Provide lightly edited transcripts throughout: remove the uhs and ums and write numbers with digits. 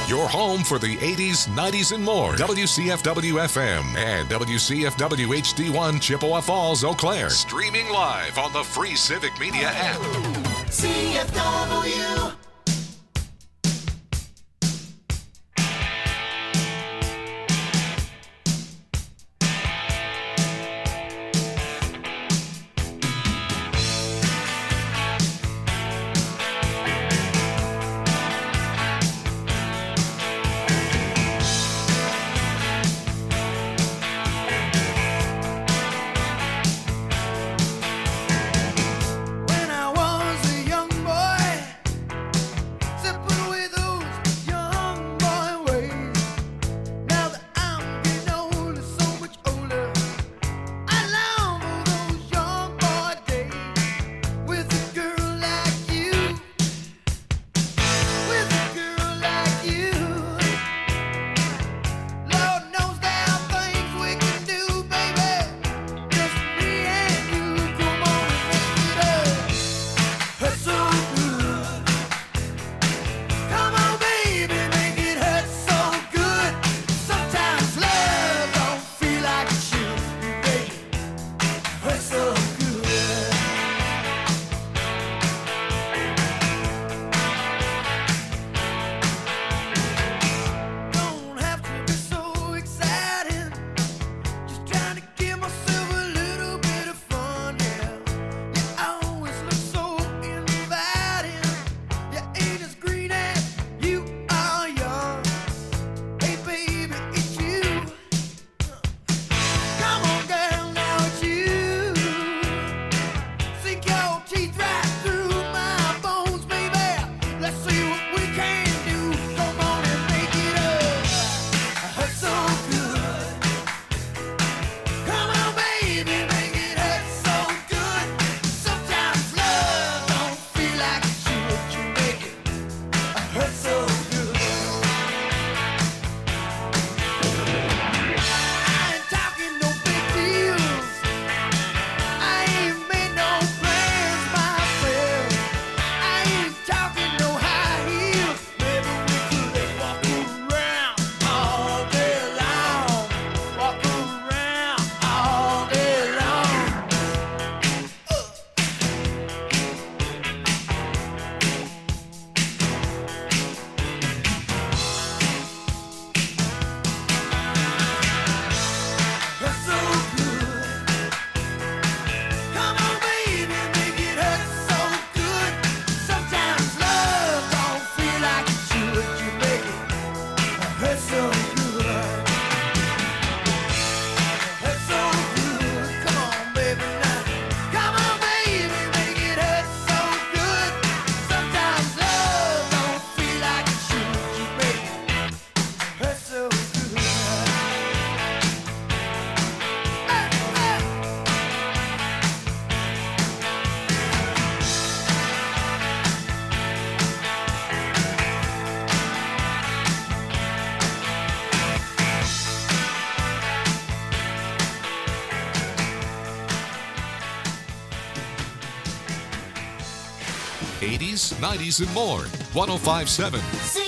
Your home for the 80s, 90s, and more. WCFW-FM and WCFW HD1 Chippewa Falls, Eau Claire. Streaming live on the free Civic Media app. CFW. '80s, '90s, and more. 105.7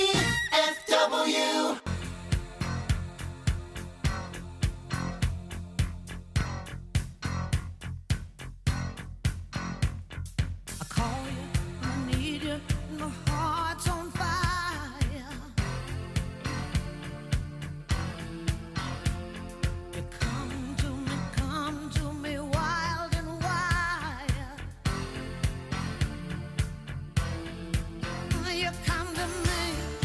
CFW. I call you, I need you, my heart's on fire. You come to me wild and wild. You come to me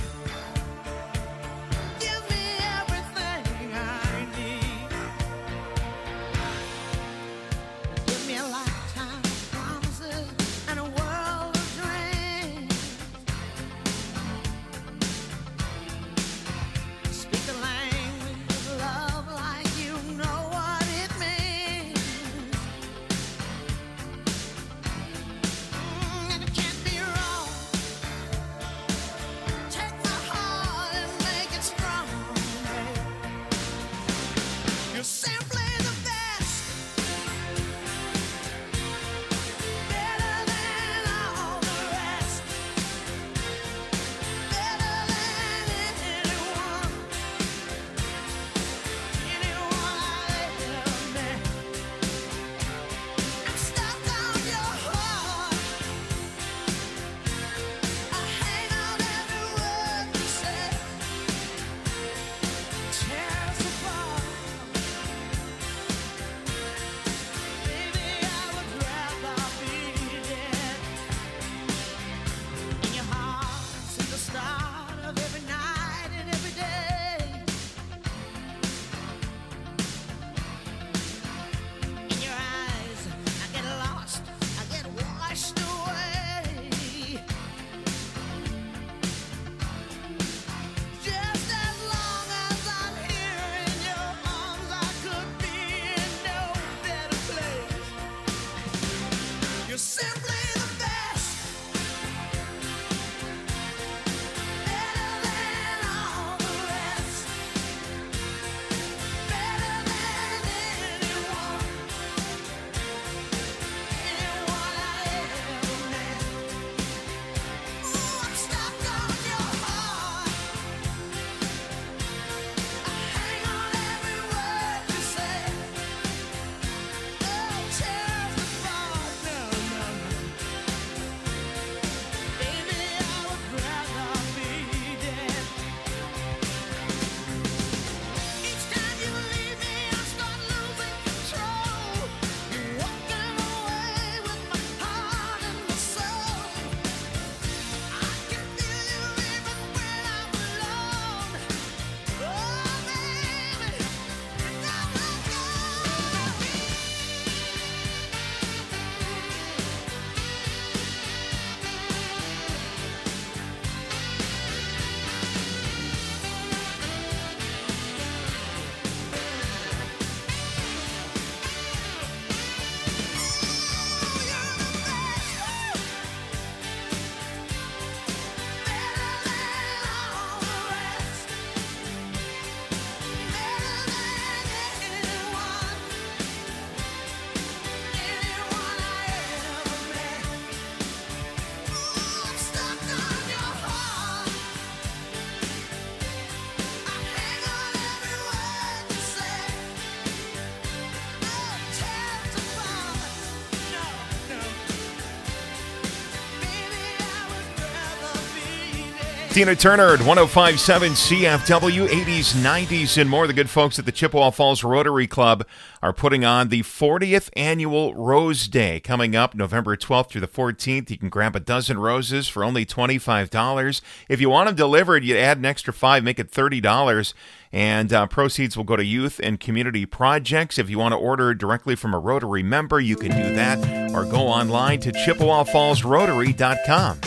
Tina Turner at 105.7 CFW, 80s, 90s, and more. The good folks at the Chippewa Falls Rotary Club are putting on the 40th annual Rose Day coming up November 12th through the 14th. You can grab a dozen roses for only $25. If you want them delivered, you add an extra $5, make it $30. And proceeds will go to youth and community projects. If you want to order directly from a Rotary member, you can do that or go online to ChippewaFallsRotary.com.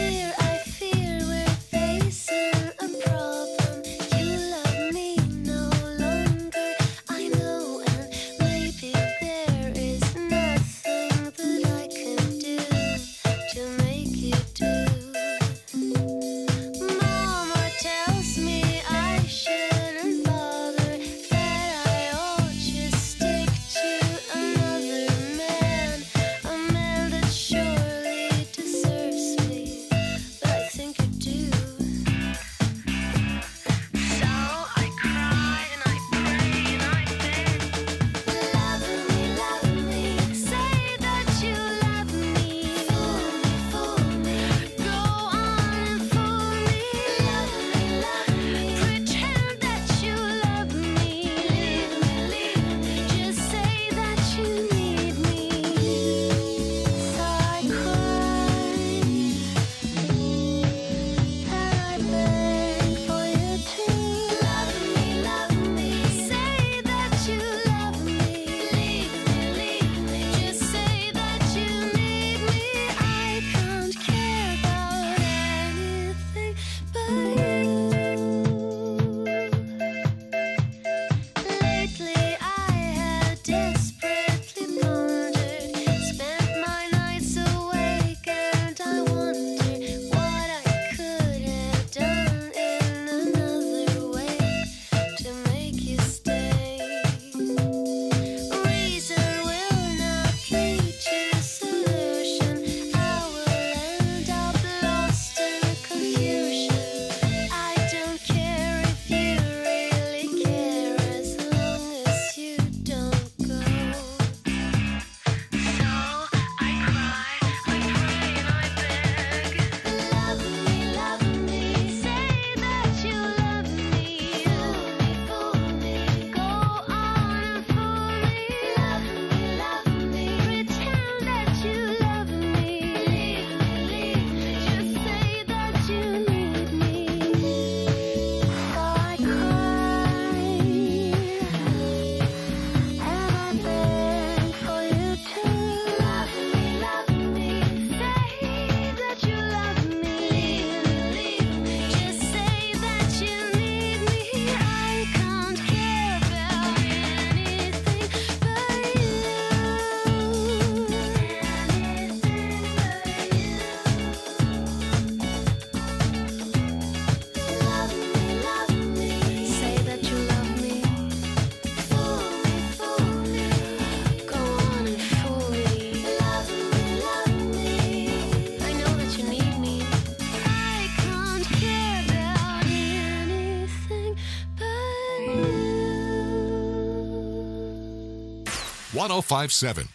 .1057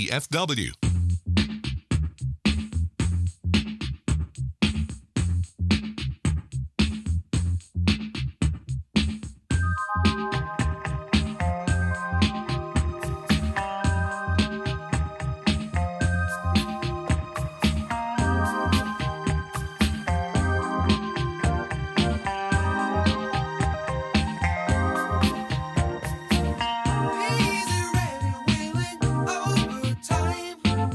CFW. Easy, ready, willing, overtime.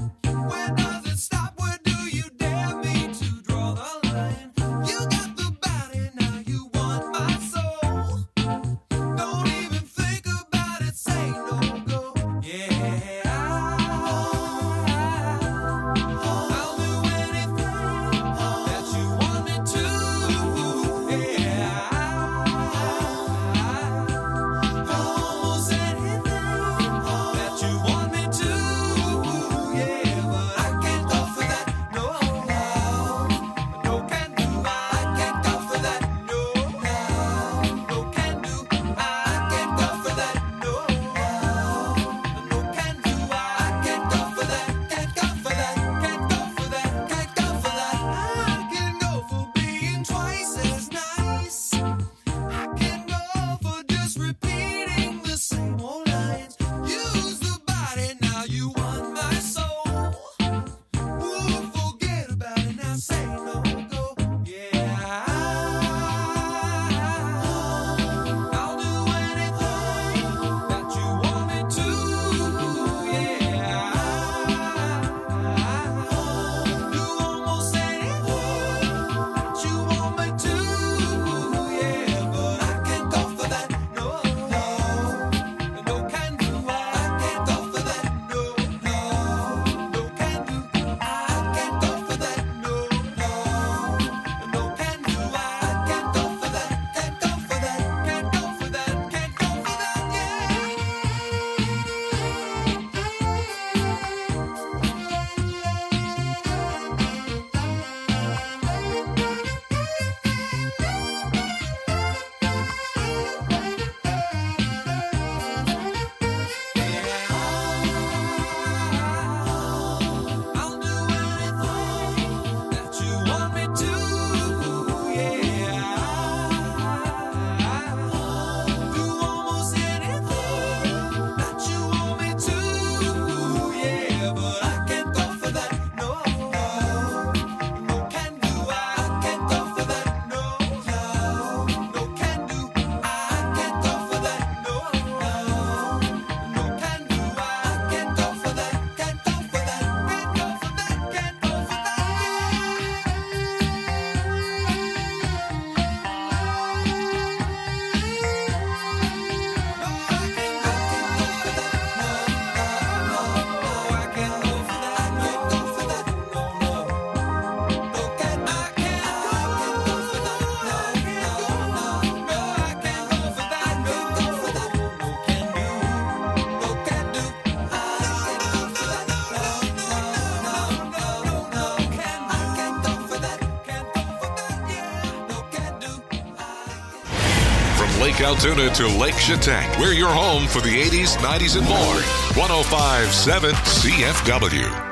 Lake Altoona to Lake Chetek. We're your home for the 80s, 90s, and more. 105.7 CFW.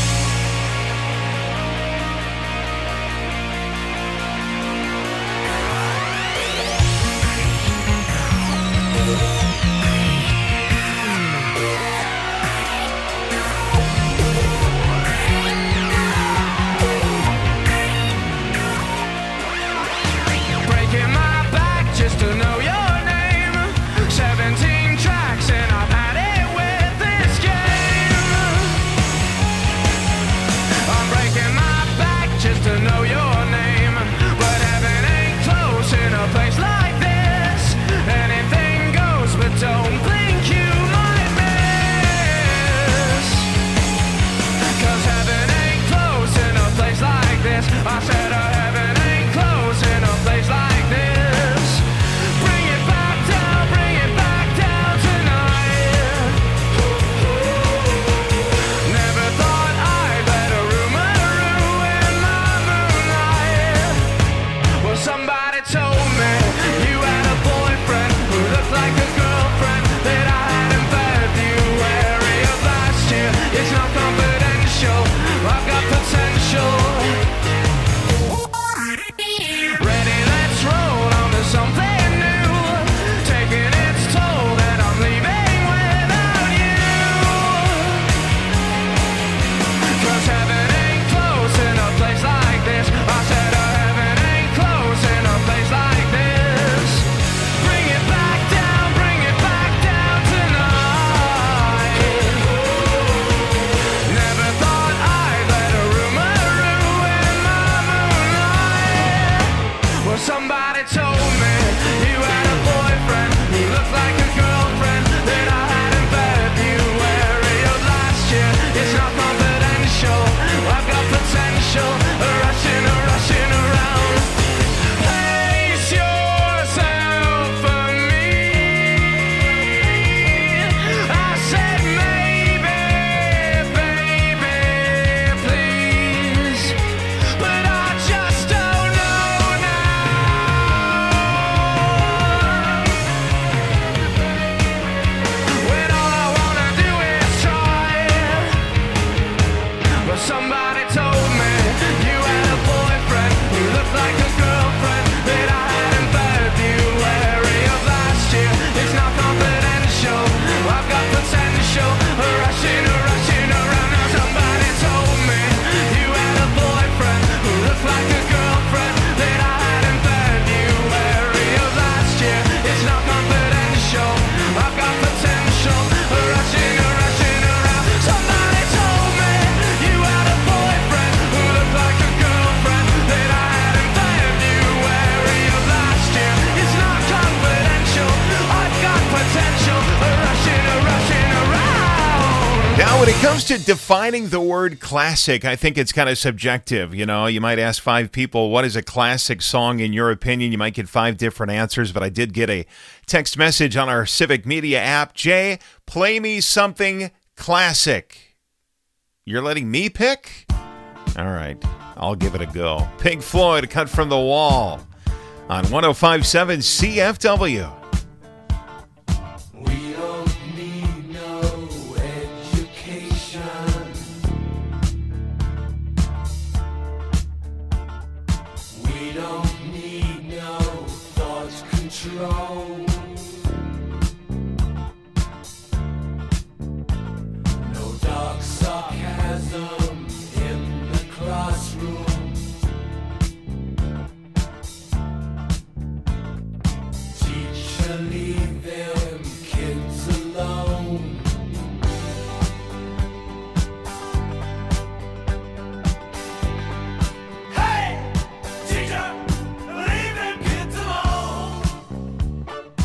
When it comes to defining the word classic, I think it's kind of subjective. You know, you might ask 5 people, what is a classic song in your opinion? You might get 5 different answers, but I did get a text message on our Civic Media app. Jay, play me something classic. You're letting me pick? All right, I'll give it a go. Pink Floyd, Cut from the Wall on 105.7 CFW. No dark sarcasm in the classroom. Teacher, leave them kids alone. Hey, teacher, leave them kids alone.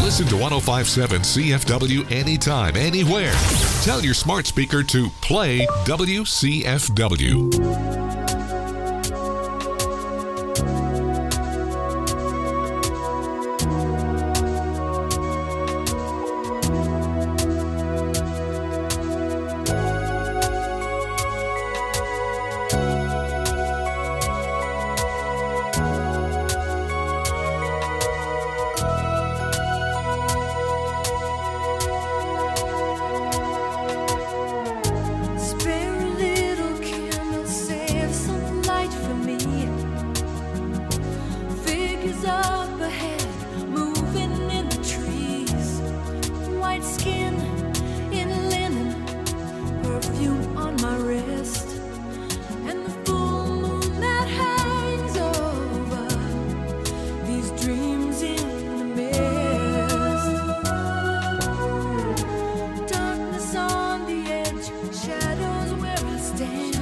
Listen to 1057 CFW anytime, anywhere. Tell your smart speaker to play WCFW. Spare a little candle, save some light for me. Figures up ahead, moving in the trees. White skin in linen, perfume on my wrist, and the full moon that hangs over these dreams in the mist. Darkness on the edge, shadows where I stand.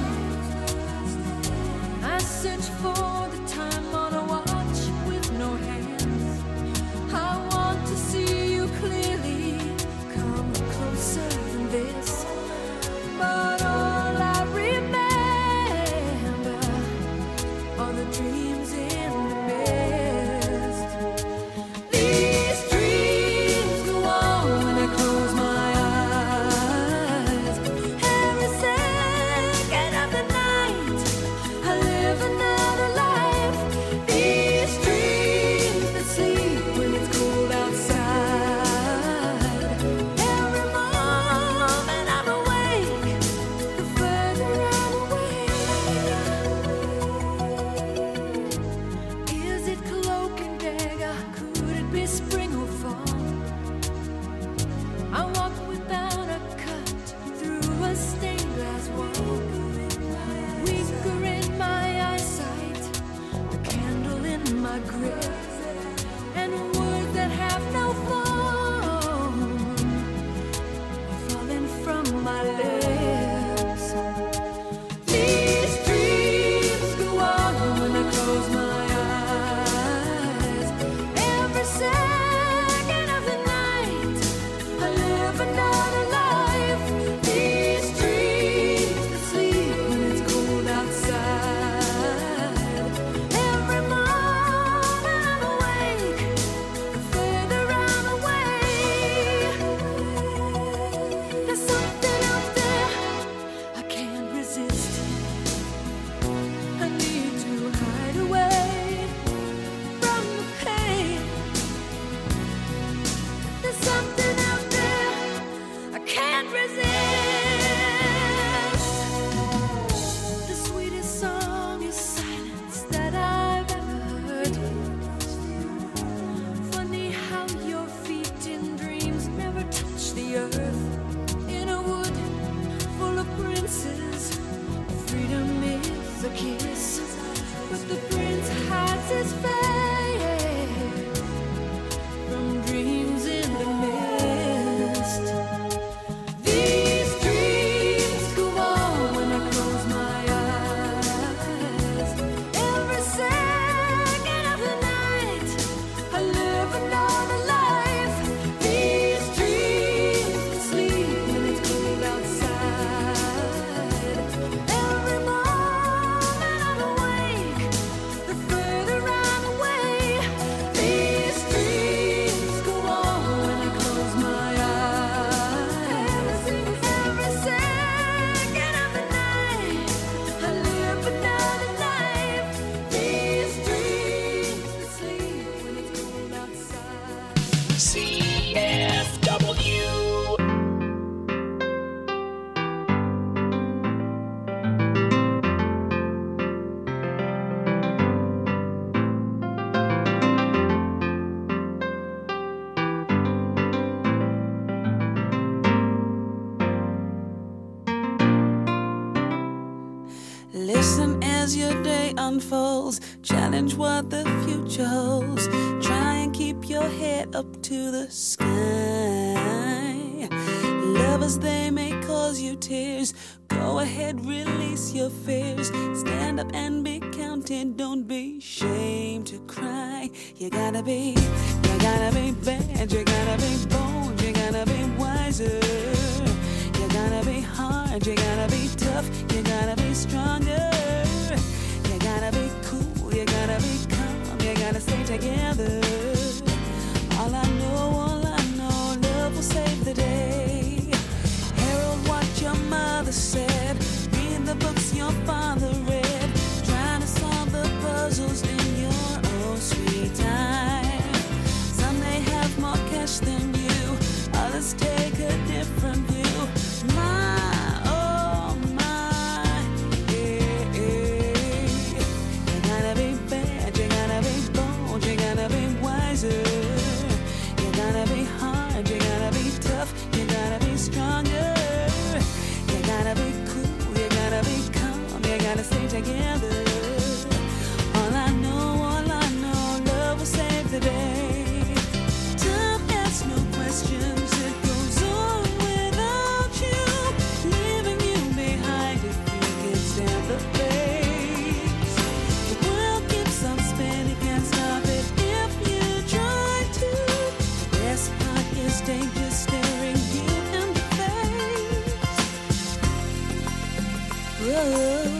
I search for the time on a watch with no hands. I want to see you clearly, come closer than this. But all I remember are the dreams in the mist. These dreams go on when I close my eyes. Every second of the night, I live another life. These dreams that sleep when it's cold outside. Every moment I'm awake, the further I'm away. Is it cloak and dagger? Could it be spring or fall? I walk without a cut through a stained glass wall. Weaker in my eyesight, a candle in my grip, and words that have no form are falling from my lips. These dreams go on when I close my eyes. Every second of the night, I live another life. These dreams that sleep when it's cold outside. Every moment I'm awake, the further I'm away. There's something out there I can't resist. I need to hide away from the pain. There's something out there I can't resist. The sweetest song is silence that I've ever heard. Funny how your feet in dreams never touch the earth. In a wood full of princes, freedom is a kiss, but the prince hides his face from dreams in the mist. These dreams go on when I close my eyes. Every second of the night, I live another life. These dreams can sleep when it's cold outside. Every moment I'm awake, the further I'm away. These dreams go on when I close my eyes. Every second of the night, I live another life. These dreams that sleep when it's cold outside. CFW. Listen as your day unfolds. Challenge what the future holds. Try and keep your head up to the sky. Lovers, they may cause you tears. Go ahead, release your fears. Stand up and be counted. wanted, don't be ashamed to cry. You gotta be bad, you gotta be bold, you gotta be wiser. You gotta be hard, you gotta be tough, you gotta be stronger. You gotta be cool, you gotta be calm, you gotta stay together. All I know, love will save the day. Herald what your mother said, read the books your father read, trying to solve the puzzles in your own sweet time. Some may have more cash than you, others take a different view. My, oh my, yeah, yeah. You gotta be bad, you gotta be bold, you gotta be wiser. You gotta be hard, you gotta be tough, you gotta be stronger. You gotta be cool, you gotta be calm, you gotta stay together. All I know, love will save the day. Time asks no questions, it goes on without you, leaving you behind if you can stand the pace. The world keeps on spinning, can't stop it if you try to. The best part is danger staring you in the face. Whoa.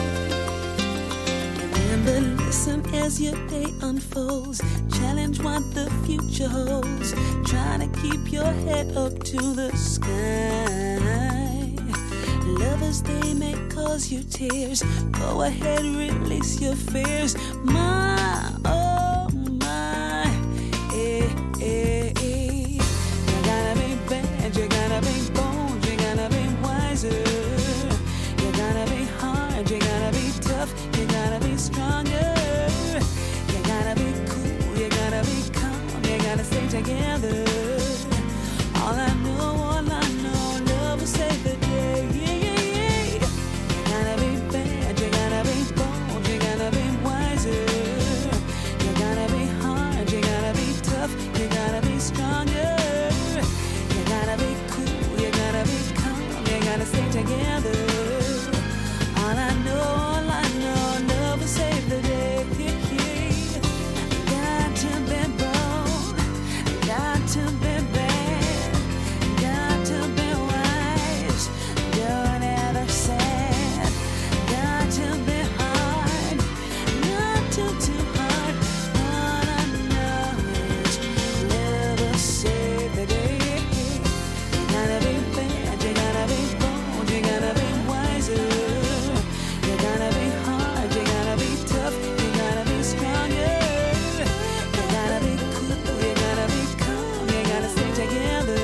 Remember, listen as your day unfolds. Challenge what the future holds. Try to keep your head up to the sky. Lovers, they may cause you tears. Go ahead, release your fears. My, oh my, eh, eh, eh. You gotta be bad, you gotta be bold, you gotta be wiser. You gotta be hard, you gotta be tough, you gotta be stronger. You gotta be cool, you gotta be calm, you gotta stay together. All I know, love will save the day. Yeah, yeah, yeah. You gotta be bad, you gotta be bold, you gotta be wiser. You gotta be hard, you gotta be tough, you gotta be stronger. You gotta be cool, you gotta be calm, you gotta stay together. All I know, love will save the day. Got to be bold, got to be bad, got to be wise, don't ever sad. Got to be hard, not too hard. All I know is love will save the day. You gotta be bad, you gotta be bold, you gotta be wiser. You gotta be hard, you gotta be tough, you gotta be stronger. You gotta be cool, you gotta be calm, you gotta stay together.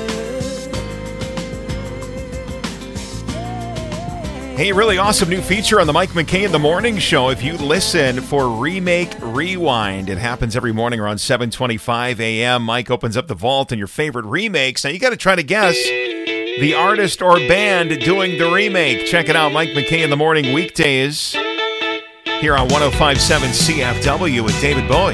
Hey, really awesome new feature on the Mike McKay in the Morning Show. If you listen for Remake Rewind, it happens every morning around 7:25 a.m. Mike opens up the vault and your favorite remakes. Now, you got to try to guess the artist or band doing the remake. Check it out, Mike McKay in the Morning, weekdays here on 105.7 CFW with David Bowie.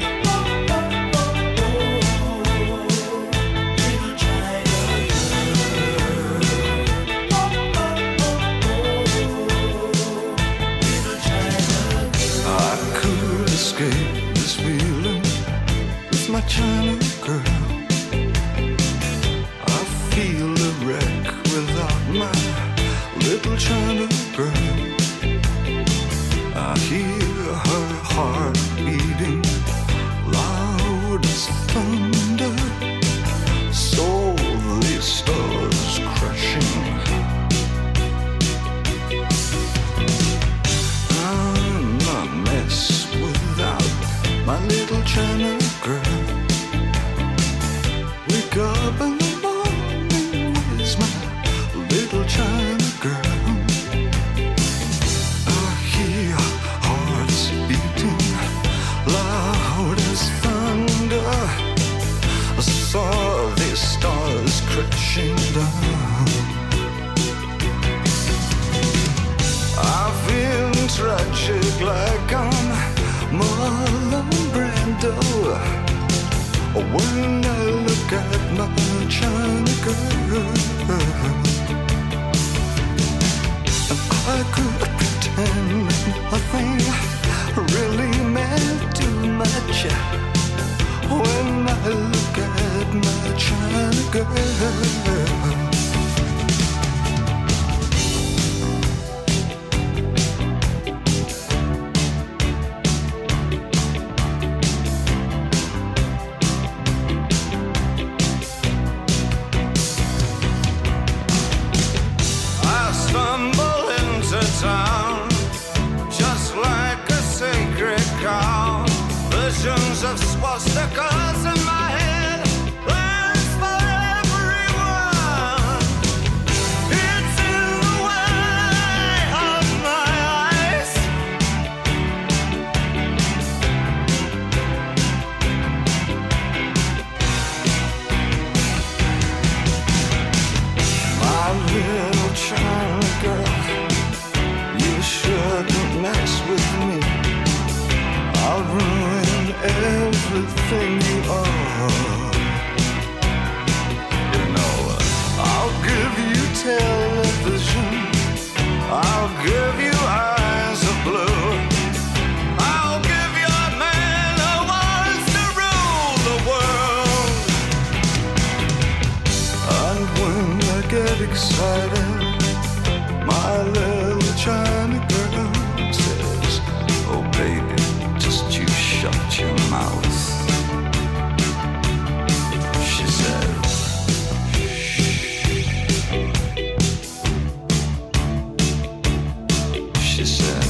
I could escape this feeling with my China girl. I feel a wreck without my little China girl. I hear her heart beating loud as thunder. So the stars crashing. I'm a mess without my little China girl. Wake up in the morning, where's my little China girl? I hear hearts beating loud as thunder. I saw the stars crashing down. I feel tragic like I'm Marlon Brando when I look at my China girl. And I could pretend nothing really swastikas in my head. Plans for everyone. It's in the way of my eyes. My little China girl, you shouldn't mess with me. I'll ruin everything you are. You know, I'll give you television. I'll give you eyes of blue. I'll give you a man who wants to rule the world. And when I get excited, my little China girl says, oh baby, just you shut your mouth. She said, she said,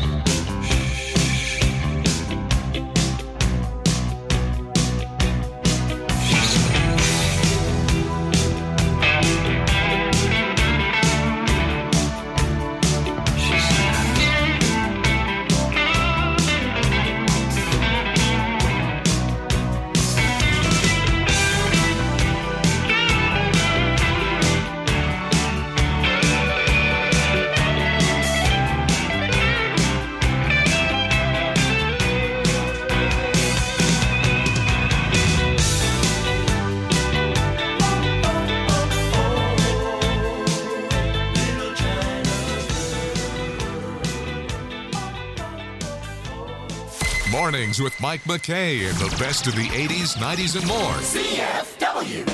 Mornings with Mike McKay and the best of the 80s, 90s, and more. CFW.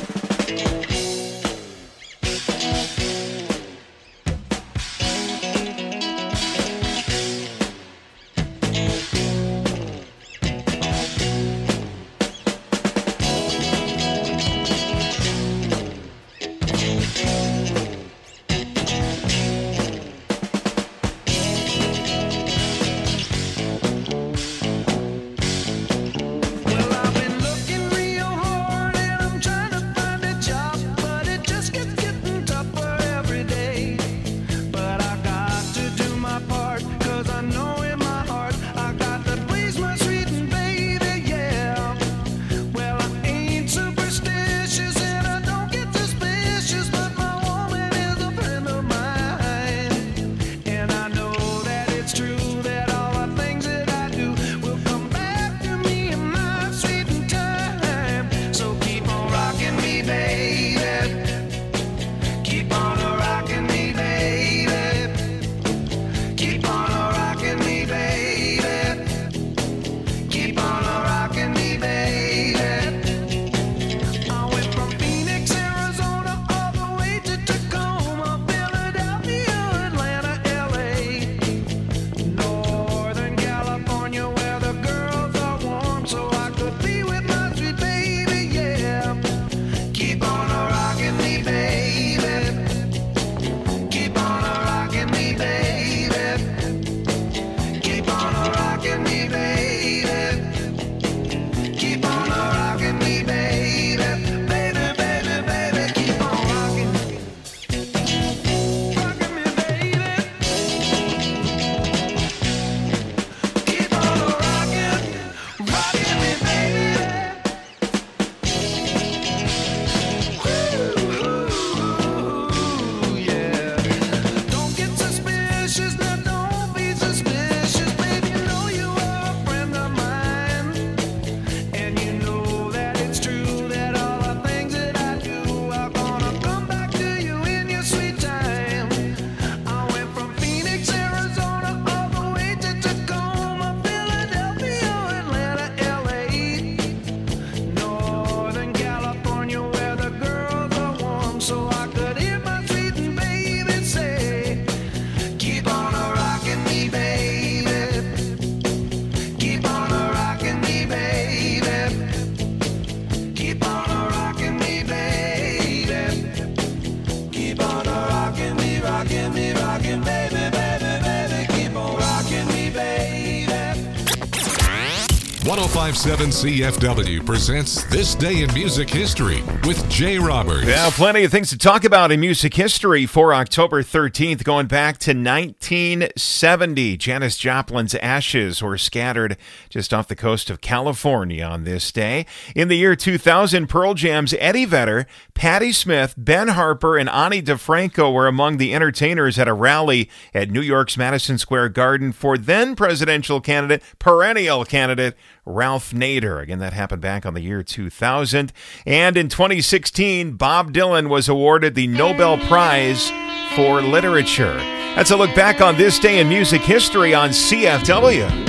well, I've been looking real hard and I'm trying to find a job, but 1057 CFW presents This Day in Music History with Jay Roberts. Yeah, plenty of things to talk about in music history for October 13th, going back to 1970. Janis Joplin's ashes were scattered just off the coast of California on this day. In the year 2000, Pearl Jam's Eddie Vedder, Patti Smith, Ben Harper, and Ani DeFranco were among the entertainers at a rally at New York's Madison Square Garden for then presidential candidate, perennial candidate, Ralph Nader. Again, that happened back on the year 2000. And in 2016, Bob Dylan was awarded the Nobel Prize for Literature. That's a look back on this day in music history on CFW.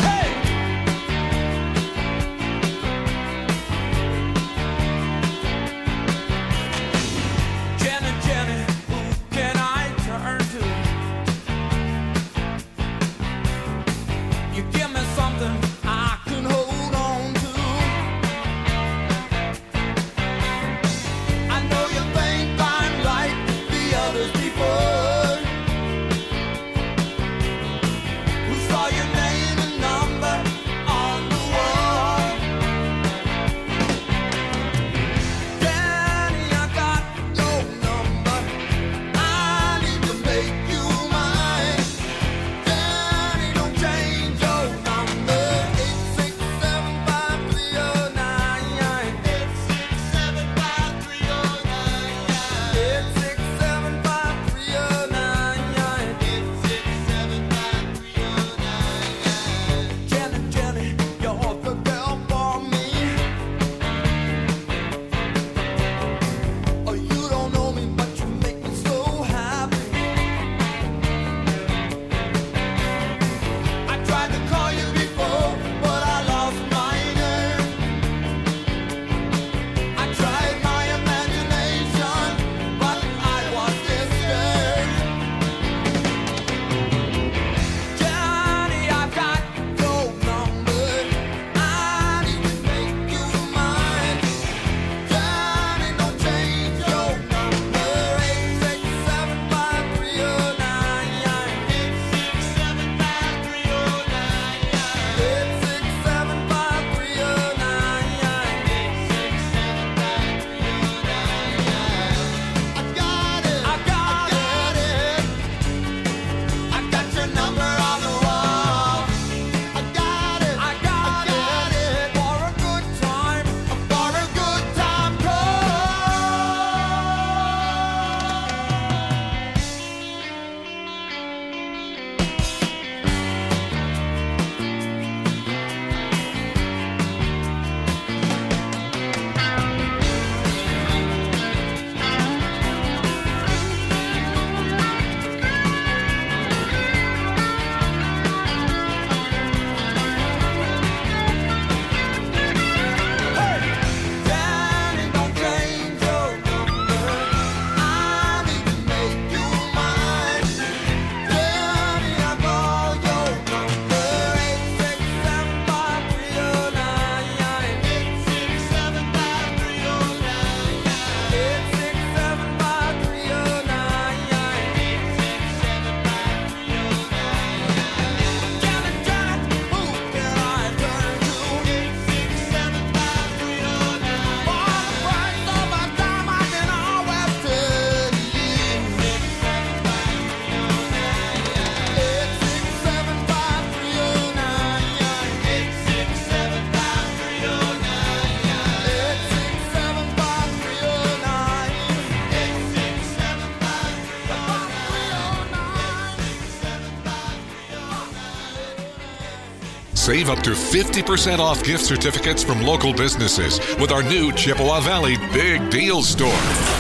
Save up to 50% off gift certificates from local businesses with our new Chippewa Valley Big Deal Store.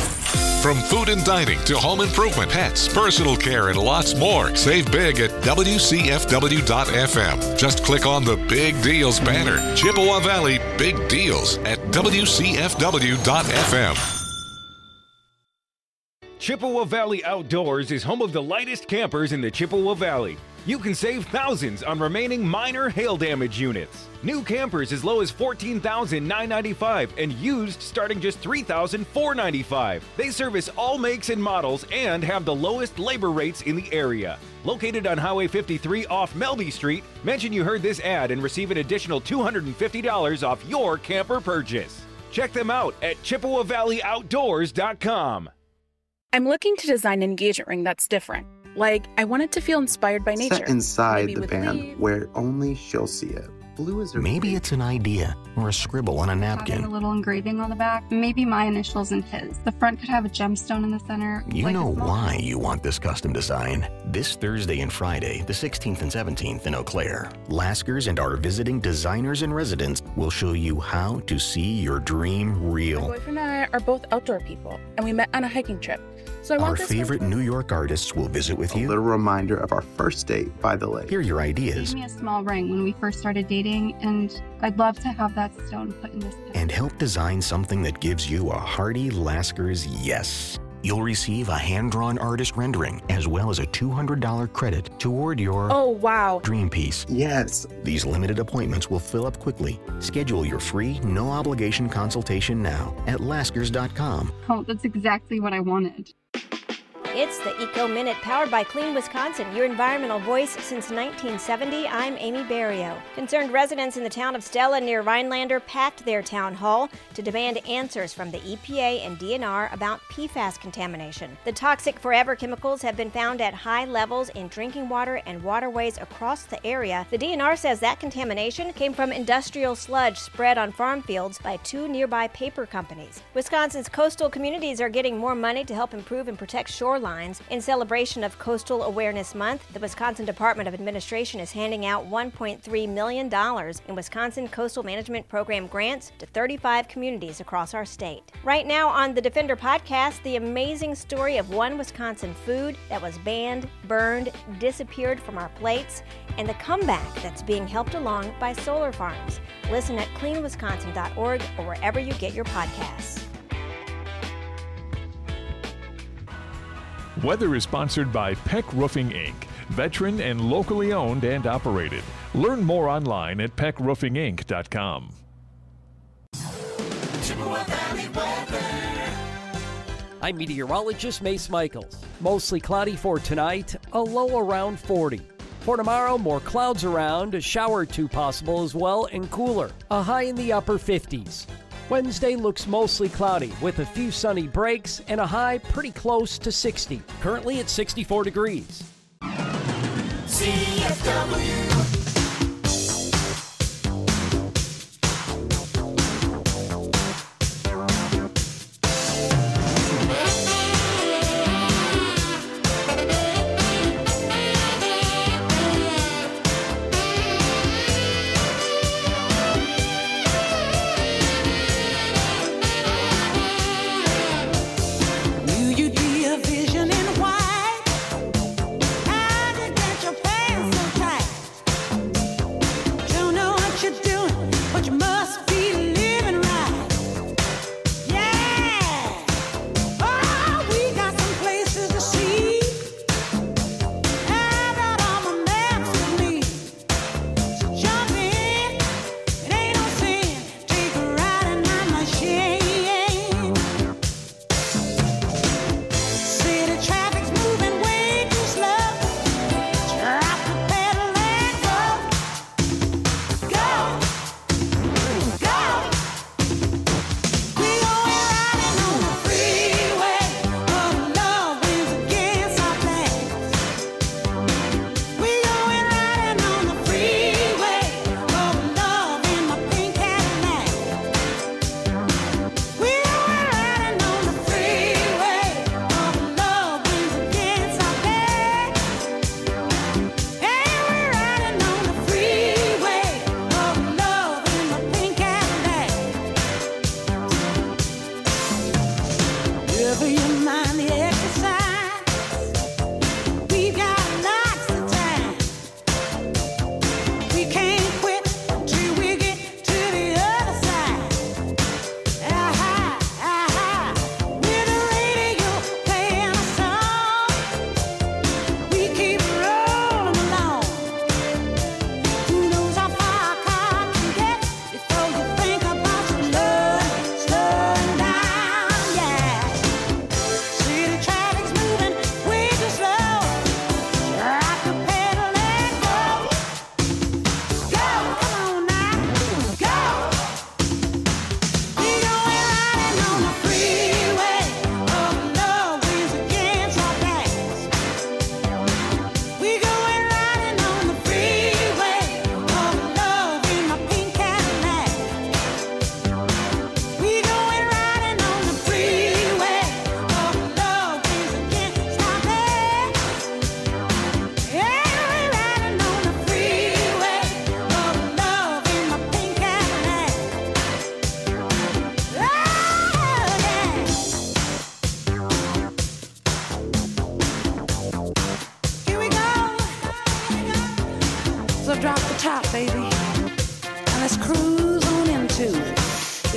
From food and dining to home improvement, pets, personal care, and lots more. Save big at WCFW.FM. Just click on the Big Deals banner. Chippewa Valley Big Deals at WCFW.FM. Chippewa Valley Outdoors is home of the lightest campers in the Chippewa Valley. You can save thousands on remaining minor hail damage units. New campers as low as $14,995 and used starting just $3,495. They service all makes and models and have the lowest labor rates in the area. Located on Highway 53 off Melby Street, mention you heard this ad and receive an additional $250 off your camper purchase. Check them out at ChippewaValleyOutdoors.com. I'm looking to design an engagement ring that's different. Like, I want it to feel inspired by nature. Set inside Maybe the with band leaves. where only she'll see it. Blue is Maybe it's an idea or a scribble on a Having a napkin. little engraving on the back, maybe my initials and his. The front could have a gemstone in the center. You like a know small- why you want this custom design. This Thursday and Friday, the 16th and 17th in Eau Claire, Laskers and our visiting designers and residents will show you how to see your dream My real. boyfriend and I are both outdoor people, and we met on a hiking trip. So I Our want this favorite New York artists will visit with a you, little reminder of our first date by the lake. hear your He ideas, gave me a small ring when we first started dating, and I'd love to have that stone put in this picture. and help design something that gives you a hearty Laskers yes. You'll receive a hand-drawn artist rendering as well as a $200 credit toward your Oh, wow. dream piece. Yes, These limited appointments will fill up quickly. Schedule your free, no-obligation consultation now at Laskers.com. Oh, that's exactly what I wanted. It's the Eco Minute powered by Clean Wisconsin, your environmental voice since 1970. I'm Amy Barrio. Concerned residents in the town of Stella near Rhinelander packed their town hall to demand answers from the EPA and DNR about PFAS contamination. The toxic forever chemicals have been found at high levels in drinking water and waterways across the area. The DNR says that contamination came from industrial sludge spread on farm fields by 2 nearby paper companies. Wisconsin's coastal communities are getting more money to help improve and protect shorelines. In celebration of Coastal Awareness Month, the Wisconsin Department of Administration is handing out $1.3 million in Wisconsin Coastal Management Program grants to 35 communities across our state. Right now on the Defender podcast, the amazing story of one Wisconsin food that was banned, burned, disappeared from our plates, and the comeback that's being helped along by solar farms. Listen at cleanwisconsin.org or wherever you get your podcasts. Weather is sponsored by Peck Roofing, Inc., veteran and locally owned and operated. Learn more online at peckroofinginc.com. Chippewa Valley weather. I'm meteorologist Mace Michaels. Mostly cloudy for tonight, a low around 40. For tomorrow, more clouds around, a shower or two possible as well, and cooler, a high in the upper 50s. Wednesday looks mostly cloudy with a few sunny breaks and a high pretty close to 60. Currently at 64 degrees. CFW. Knew you'd be a vision in white. How to get your pants so tight?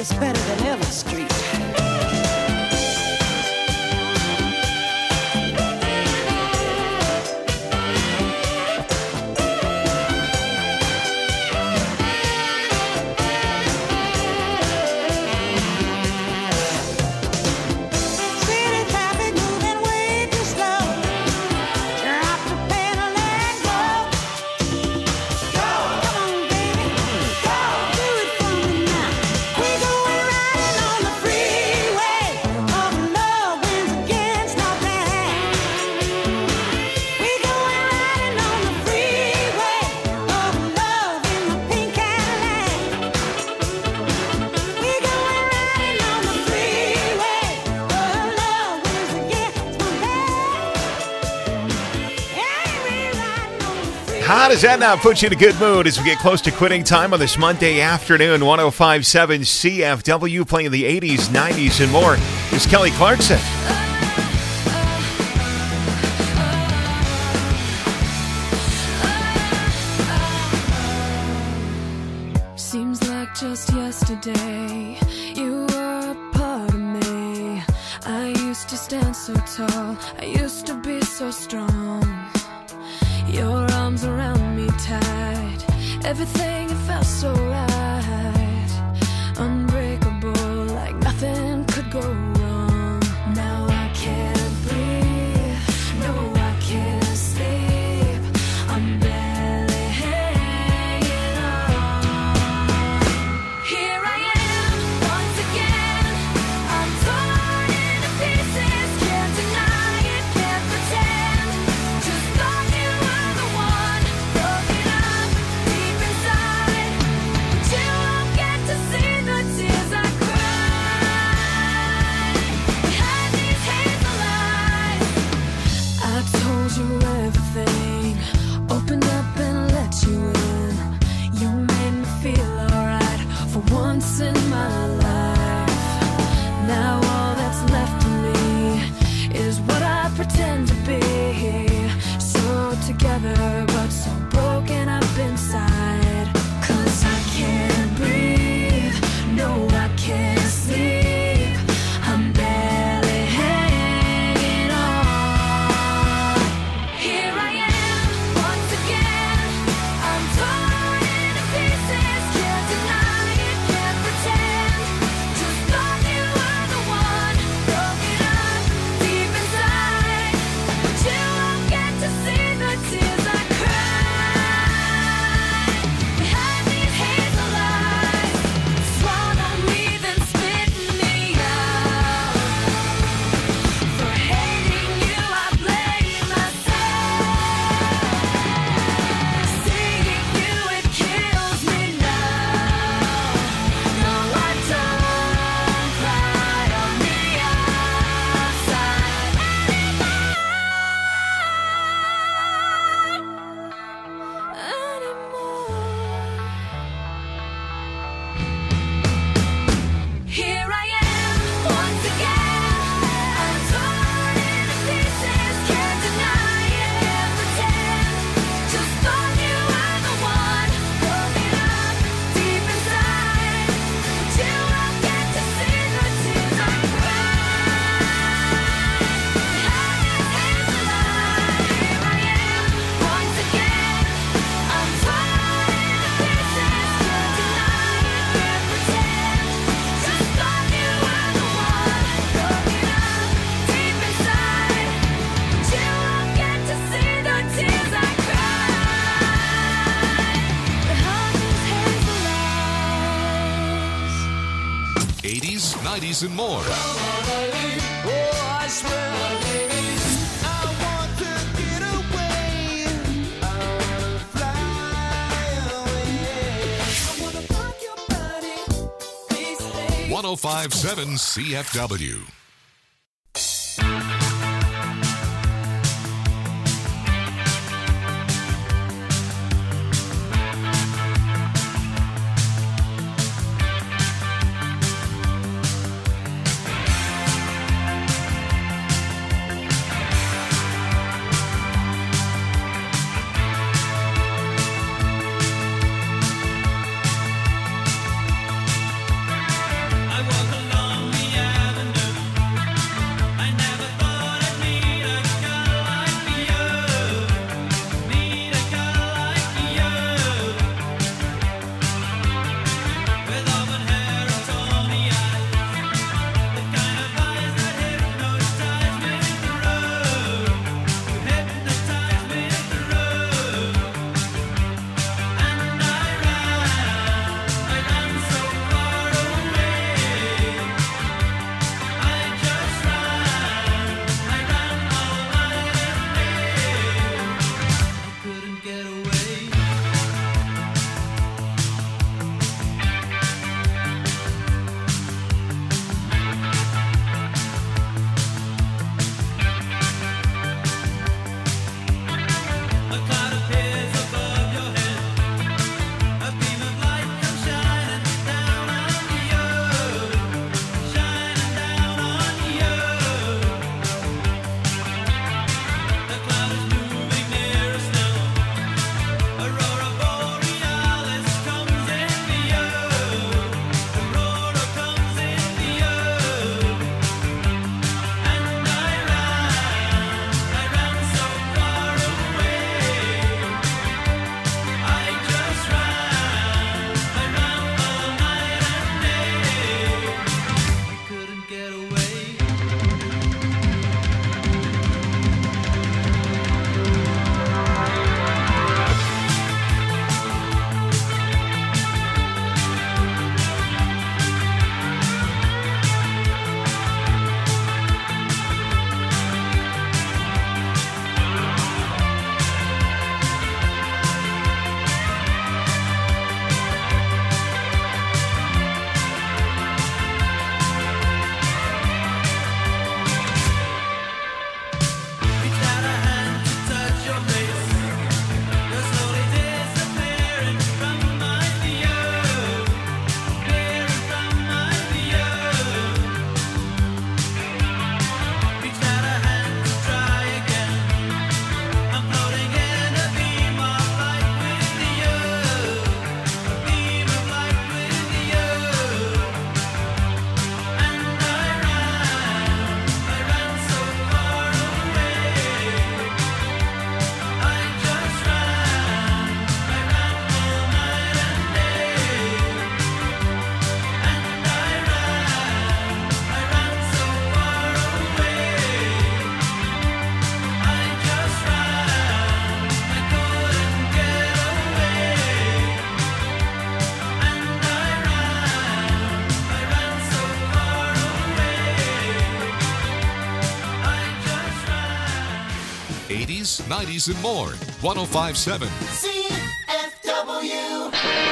is better than ever street. How does that not put you in a good mood as we get close to quitting time on this Monday afternoon? 105.7 CFW playing the 80s, 90s, and more. It's Kelly Clarkson. Seems like just yesterday you were a part of me. I used to stand so tall, I used to be so strong. Your arms around me tight, everything it felt so right. Unbreakable, like nothing could go wrong. Now I can't breathe, no I can't sleep. I'm barely hanging on. Here I am, once again. I'm torn into pieces, can't deny it, can't pretend. Just thought you were the one, broken up deep inside. But you won't get to see the tears I cry behind these hazel eyes. I told you everything, opened up and let you in. You made me feel alright for once in my life. Now all that's left of me is what I pretend to be. So together but so broken up inside. 'Cause I can't breathe, no I can't sleep. I'm barely hanging on. Here I am, once again. I'm torn into pieces, can't deny it, can't pretend. Just thought you were the one, broken up deep inside. But you won't get to see the tears I cry behind these hazel eyes. Swallow me, then spit me out. For hating you, I blame myself. Seeing you, it kills me now. No, I don't cry on the outside anymore. Here I am, once again. I'm torn into pieces, can't deny it, can't pretend. Just thought you were the one, broken up deep inside. But you won't get to see the tears I cry behind these hazel eyes. Here I am, once again. I'm torn into pieces, can't deny it, can't pretend. Just thought you were the one, broken up deep inside. But you won't get to see the tears I cry behind these hazel eyes. 80s, 90s, and more. Oh, I swear, I want to get away. I wanna fly away. I wanna rock your body these days. 105.7 CFW. 80s, 90s, and more. 105.7 CFW.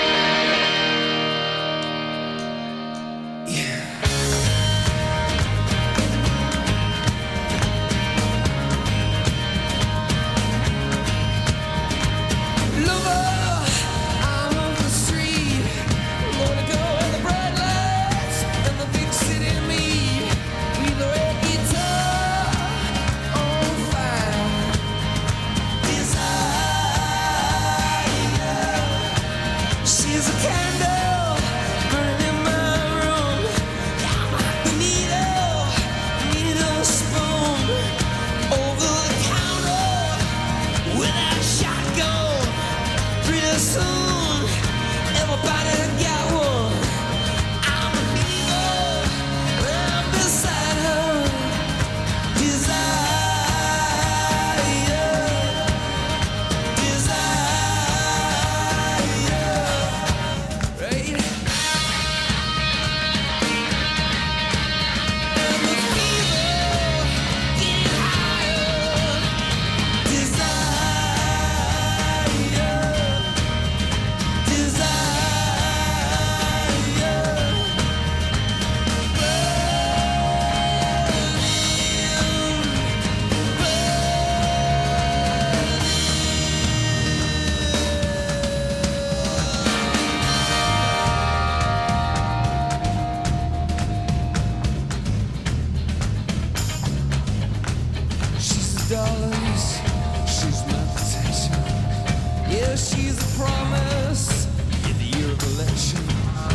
dollars, she's my protection. Yeah, she's a promise in the year of election.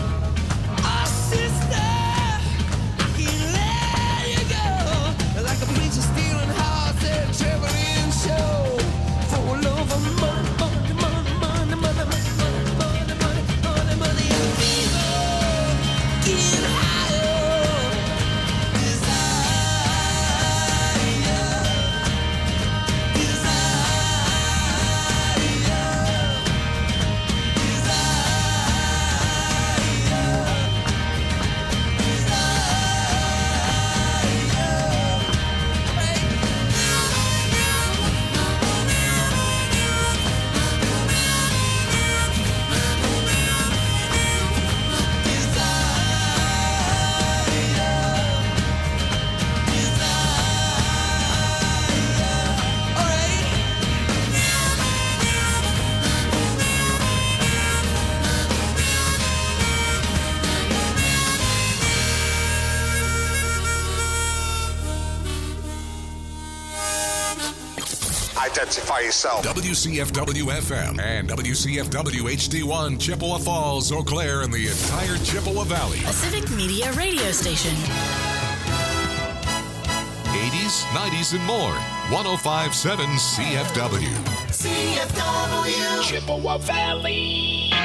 Oh, sister, I can't let you go. Like a preacher stealing hearts at a traveling show. For love of money, money, money, money, money, money, money, money, money, money, and fever, getting higher. Identify yourself. WCFW FM and WCFW HD1, Chippewa Falls, Eau Claire, and the entire Chippewa Valley. A civic media radio station. 80s, 90s, and more. 105.7 CFW. CFW. Chippewa Valley.